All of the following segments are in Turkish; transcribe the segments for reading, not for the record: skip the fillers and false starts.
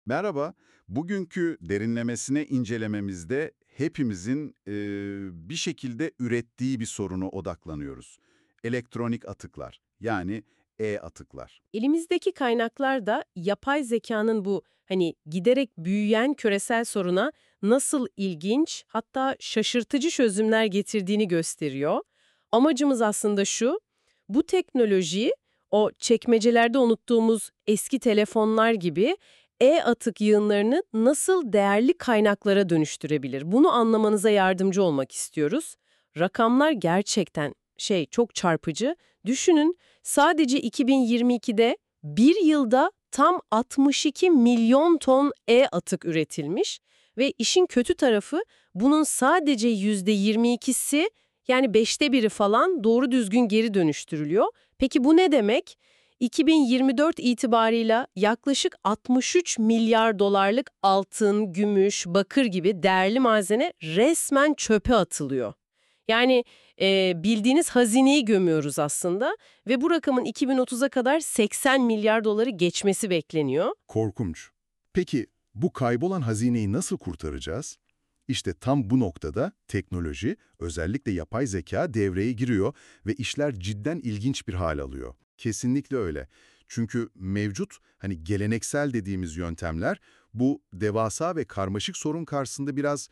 Merhaba, bugünkü derinlemesine incelememizde hepimizin bir şekilde ürettiği bir soruna odaklanıyoruz. Elektronik atıklar, yani e-atıklar. Elimizdeki kaynaklar da yapay zekanın bu giderek büyüyen küresel soruna nasıl ilginç hatta şaşırtıcı çözümler getirdiğini gösteriyor. Amacımız aslında şu, bu teknolojiyi o çekmecelerde unuttuğumuz eski telefonlar gibi e-atık yığınlarını nasıl değerli kaynaklara dönüştürebilir? Bunu anlamanıza yardımcı olmak istiyoruz. Rakamlar gerçekten çok çarpıcı. Düşünün. Sadece 2022'de bir yılda tam 62 milyon ton e-atık üretilmiş ve işin kötü tarafı bunun sadece %22'si yani beşte biri falan doğru düzgün geri dönüştürülüyor. Peki bu ne demek? 2024 itibarıyla yaklaşık 63 milyar dolarlık altın, gümüş, bakır gibi değerli malzeme resmen çöpe atılıyor. Yani bildiğiniz hazineyi gömüyoruz aslında ve bu rakamın 2030'a kadar 80 milyar doları geçmesi bekleniyor. Korkunç. Peki bu kaybolan hazineyi nasıl kurtaracağız? İşte tam bu noktada teknoloji, özellikle yapay zeka devreye giriyor ve işler cidden ilginç bir hal alıyor. Kesinlikle öyle. Çünkü mevcut, geleneksel dediğimiz yöntemler bu devasa ve karmaşık sorun karşısında biraz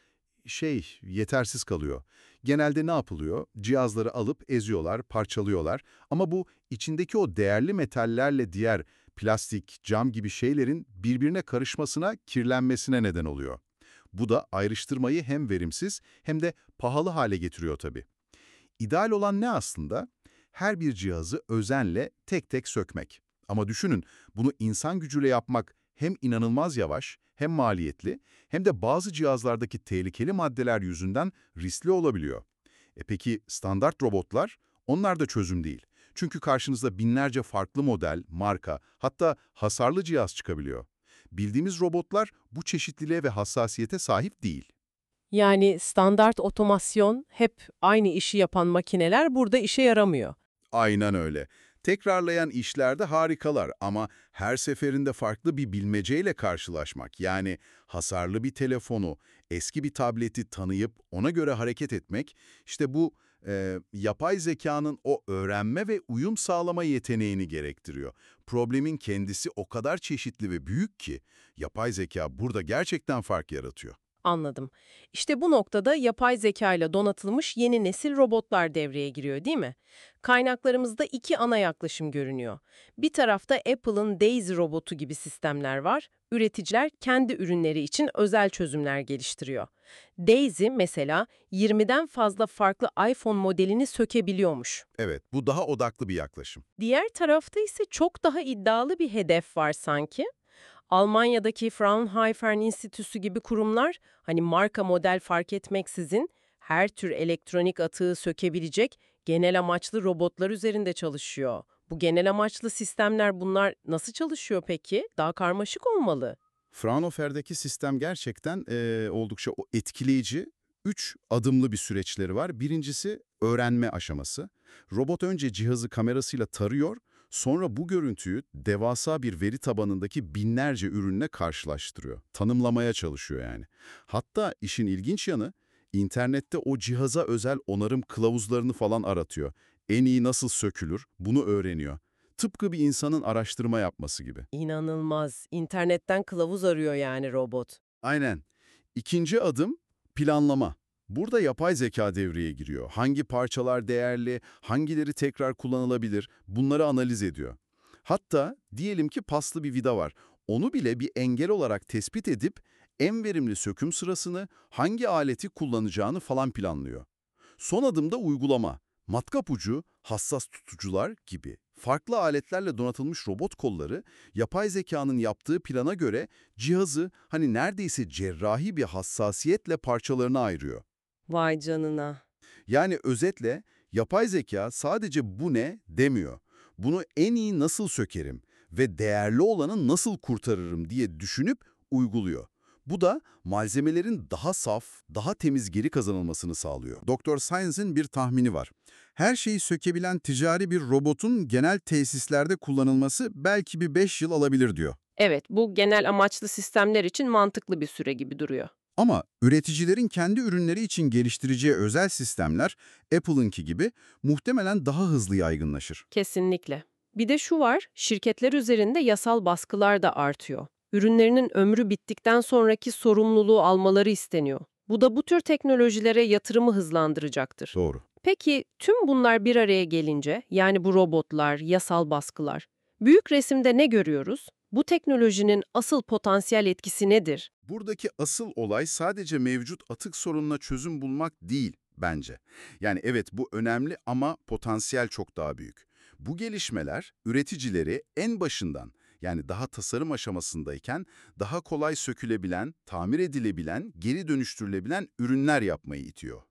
yetersiz kalıyor. Genelde ne yapılıyor? Cihazları alıp eziyorlar, parçalıyorlar ama bu içindeki o değerli metallerle diğer plastik, cam gibi şeylerin birbirine karışmasına, kirlenmesine neden oluyor. Bu da ayrıştırmayı hem verimsiz hem de pahalı hale getiriyor tabii. İdeal olan ne aslında? Her bir cihazı özenle tek tek sökmek. Ama düşünün, bunu insan gücüyle yapmak hem inanılmaz yavaş, hem maliyetli, hem de bazı cihazlardaki tehlikeli maddeler yüzünden riskli olabiliyor. Peki standart robotlar? Onlar da çözüm değil. Çünkü karşınızda binlerce farklı model, marka, hatta hasarlı cihaz çıkabiliyor. Bildiğimiz robotlar bu çeşitliliğe ve hassasiyete sahip değil. Yani standart otomasyon, hep aynı işi yapan makineler burada işe yaramıyor. Aynen öyle. Tekrarlayan işlerde harikalar ama her seferinde farklı bir bilmeceyle karşılaşmak, yani hasarlı bir telefonu, eski bir tableti tanıyıp ona göre hareket etmek, işte bu yapay zekanın o öğrenme ve uyum sağlama yeteneğini gerektiriyor. Problemin kendisi o kadar çeşitli ve büyük ki yapay zeka burada gerçekten fark yaratıyor. Anladım. İşte bu noktada yapay zeka ile donatılmış yeni nesil robotlar devreye giriyor, değil mi? Kaynaklarımızda iki ana yaklaşım görünüyor. Bir tarafta Apple'ın Daisy robotu gibi sistemler var. Üreticiler kendi ürünleri için özel çözümler geliştiriyor. Daisy mesela 20'den fazla farklı iPhone modelini sökebiliyormuş. Evet, bu daha odaklı bir yaklaşım. Diğer tarafta ise çok daha iddialı bir hedef var sanki. Almanya'daki Fraunhofer Enstitüsü gibi kurumlar, marka model fark etmeksizin her tür elektronik atığı sökebilecek genel amaçlı robotlar üzerinde çalışıyor. Bu genel amaçlı sistemler bunlar nasıl çalışıyor peki? Daha karmaşık olmalı. Fraunhofer'deki sistem gerçekten oldukça etkileyici. 3 adımlı bir süreçleri var. Birincisi öğrenme aşaması. Robot önce cihazı kamerasıyla tarıyor, sonra bu görüntüyü devasa bir veri tabanındaki binlerce ürünle karşılaştırıyor. Tanımlamaya çalışıyor yani. Hatta işin ilginç yanı, internette o cihaza özel onarım kılavuzlarını falan aratıyor. En iyi nasıl sökülür, bunu öğreniyor. Tıpkı bir insanın araştırma yapması gibi. İnanılmaz. İnternetten kılavuz arıyor yani robot. Aynen. İkinci adım planlama. Burada yapay zeka devreye giriyor. Hangi parçalar değerli, hangileri tekrar kullanılabilir, bunları analiz ediyor. Hatta diyelim ki paslı bir vida var. Onu bile bir engel olarak tespit edip en verimli söküm sırasını, hangi aleti kullanacağını falan planlıyor. Son adımda uygulama. Matkap ucu, hassas tutucular gibi farklı aletlerle donatılmış robot kolları, yapay zekanın yaptığı plana göre cihazı neredeyse cerrahi bir hassasiyetle parçalarına ayırıyor. Vay canına. Yani özetle yapay zeka sadece bu ne demiyor. Bunu en iyi nasıl sökerim ve değerli olanı nasıl kurtarırım diye düşünüp uyguluyor. Bu da malzemelerin daha saf, daha temiz geri kazanılmasını sağlıyor. Doktor Science'in bir tahmini var. Her şeyi sökebilen ticari bir robotun genel tesislerde kullanılması belki bir 5 yıl alabilir diyor. Evet, bu genel amaçlı sistemler için mantıklı bir süre gibi duruyor. Ama üreticilerin kendi ürünleri için geliştireceği özel sistemler, Apple'ınki gibi muhtemelen daha hızlı yaygınlaşır. Kesinlikle. Bir de şu var, şirketler üzerinde yasal baskılar da artıyor. Ürünlerinin ömrü bittikten sonraki sorumluluğu almaları isteniyor. Bu da bu tür teknolojilere yatırımı hızlandıracaktır. Doğru. Peki tüm bunlar bir araya gelince, yani bu robotlar, yasal baskılar, büyük resimde ne görüyoruz? Bu teknolojinin asıl potansiyel etkisi nedir? Buradaki asıl olay sadece mevcut atık sorununa çözüm bulmak değil bence. Yani evet bu önemli ama potansiyel çok daha büyük. Bu gelişmeler üreticileri en başından yani daha tasarım aşamasındayken daha kolay sökülebilen, tamir edilebilen, geri dönüştürülebilen ürünler yapmayı itiyor.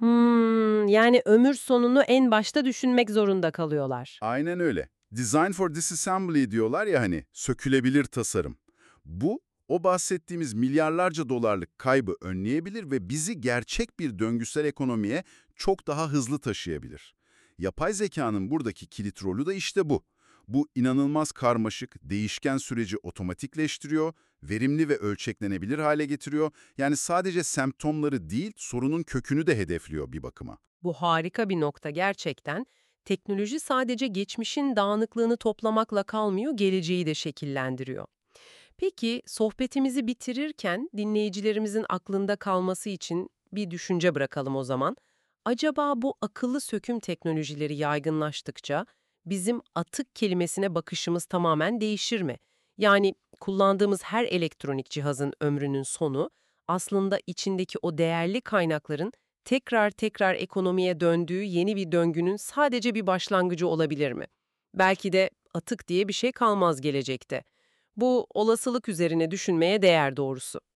Yani ömür sonunu en başta düşünmek zorunda kalıyorlar. Aynen öyle. Design for disassembly diyorlar ya hani, sökülebilir tasarım. Bu, o bahsettiğimiz milyarlarca dolarlık kaybı önleyebilir ve bizi gerçek bir döngüsel ekonomiye çok daha hızlı taşıyabilir. Yapay zekanın buradaki kilit rolü de işte bu. Bu inanılmaz karmaşık, değişken süreci otomatikleştiriyor, verimli ve ölçeklenebilir hale getiriyor. Yani sadece semptomları değil, sorunun kökünü de hedefliyor bir bakıma. Bu harika bir nokta gerçekten. Teknoloji sadece geçmişin dağınıklığını toplamakla kalmıyor, geleceği de şekillendiriyor. Peki, sohbetimizi bitirirken dinleyicilerimizin aklında kalması için bir düşünce bırakalım o zaman. Acaba bu akıllı söküm teknolojileri yaygınlaştıkça bizim atık kelimesine bakışımız tamamen değişir mi? Yani kullandığımız her elektronik cihazın ömrünün sonu aslında içindeki o değerli kaynakların tekrar tekrar ekonomiye döndüğü yeni bir döngünün sadece bir başlangıcı olabilir mi? Belki de atık diye bir şey kalmaz gelecekte. Bu olasılık üzerine düşünmeye değer doğrusu.